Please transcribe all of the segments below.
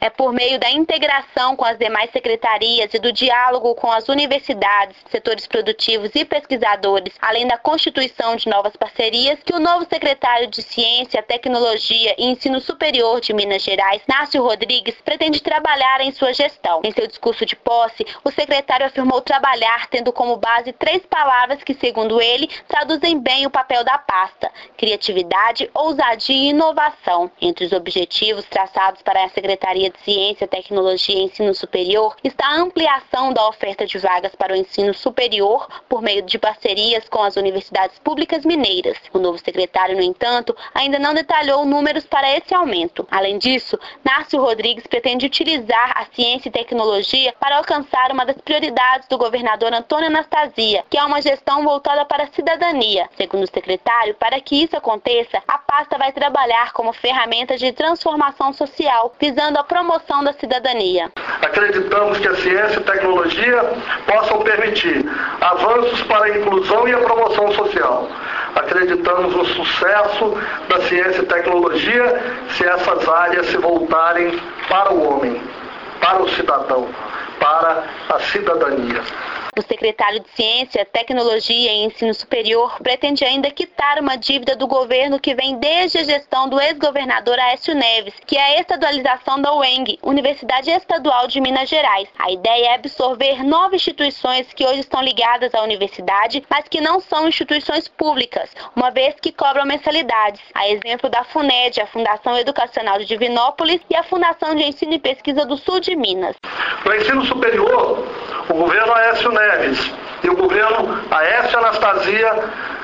É por meio da integração com as demais secretarias e do diálogo com as universidades, setores produtivos e pesquisadores, além da constituição de novas parcerias, que o novo secretário de Ciência, Tecnologia e Ensino Superior de Minas Gerais, Nácio Rodrigues, pretende trabalhar em sua gestão. Em seu discurso de posse, o secretário afirmou trabalhar tendo como base 3 palavras que, segundo ele, traduzem bem o papel da pasta: criatividade, ousadia e inovação. Entre os objetivos traçados para a Secretaria de Ciência, Tecnologia e Ensino Superior está a ampliação da oferta de vagas para o ensino superior por meio de parcerias com as universidades públicas mineiras. O novo secretário, no entanto, ainda não detalhou números para esse aumento. Além disso, Nácio Rodrigues pretende utilizar a ciência e tecnologia para alcançar uma das prioridades do governador Antônio Anastasia, que é uma gestão voltada para a cidadania. Segundo o secretário, para que isso aconteça, a pasta vai trabalhar como ferramenta de transformação social, visando a promoção da cidadania. Acreditamos que a ciência e tecnologia possam permitir avanços para a inclusão e a promoção social. Acreditamos no sucesso da ciência e tecnologia se essas áreas se voltarem para o homem, para o cidadão, para a cidadania. O secretário de Ciência, Tecnologia e Ensino Superior pretende ainda quitar uma dívida do governo que vem desde a gestão do ex-governador Aécio Neves, que é a estadualização da UENG, Universidade Estadual de Minas Gerais. A ideia é absorver 9 instituições que hoje estão ligadas à universidade, mas que não são instituições públicas, uma vez que cobram mensalidades. A exemplo da FUNED, a Fundação Educacional de Divinópolis, e a Fundação de Ensino e Pesquisa do Sul de Minas. No ensino superior, o governo Aécio Neves e o governo Aécio Anastasia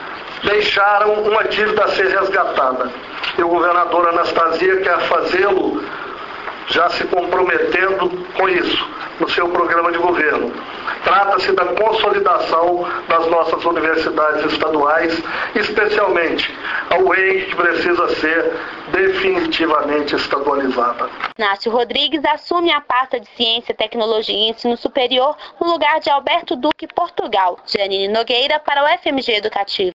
deixaram uma dívida a ser resgatada. E o governador Anastasia quer fazê-lo já se comprometendo com isso no seu programa de governo. Trata-se da consolidação das nossas universidades estaduais, especialmente a UENG, que precisa ser definitivamente estadualizada. Nácio Rodrigues assume a pasta de Ciência, Tecnologia e Ensino Superior no lugar de Alberto Duque Portugal. Janine Nogueira para o FMG Educativo.